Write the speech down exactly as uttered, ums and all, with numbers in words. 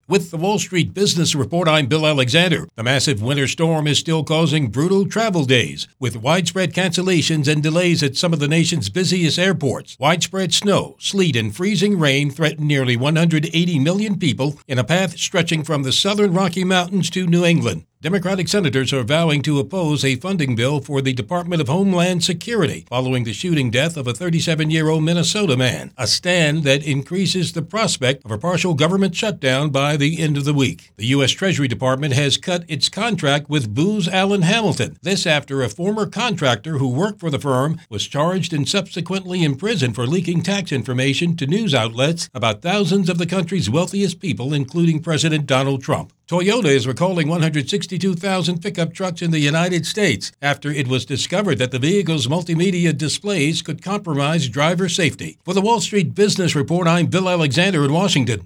With the Wall Street Business Report, I'm Bill Alexander. The massive winter storm is still causing brutal travel days, with widespread cancellations and delays at some of the nation's busiest airports. Widespread snow, sleet, and freezing rain threaten nearly one hundred eighty million people in a path stretching from the southern Rocky Mountains to New England. Democratic senators are vowing to oppose a funding bill for the Department of Homeland Security following the shooting death of a thirty-seven-year-old Minnesota man, a stand that increases the prospect of a partial government shutdown by the end of the week. The U S Treasury Department has cut its contract with Booz Allen Hamilton. This after a former contractor who worked for the firm was charged and subsequently imprisoned for leaking tax information to news outlets about thousands of the country's wealthiest people, including President Donald Trump. Toyota is recalling one hundred sixty-two thousand pickup trucks in the United States after it was discovered that the vehicle's multimedia displays could compromise driver safety. For the Wall Street Business Report, I'm Bill Alexander in Washington.